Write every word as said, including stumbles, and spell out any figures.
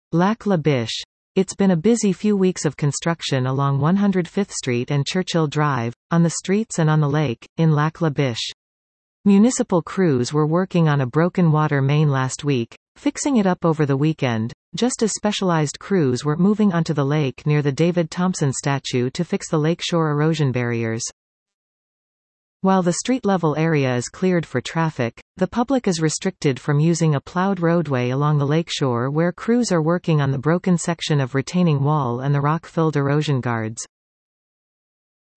Lac La Biche. It's been a busy few weeks of construction along one hundred fifth Street and Churchill Drive, on the streets and on the lake, in Lac La Biche. Municipal crews were working on a broken water main last week, fixing it up over the weekend, just as specialized crews were moving onto the lake near the David Thompson statue to fix the lakeshore erosion barriers. While the street-level area is cleared for traffic, the public is restricted from using a plowed roadway along the lakeshore where crews are working on the broken section of retaining wall and the rock-filled erosion guards.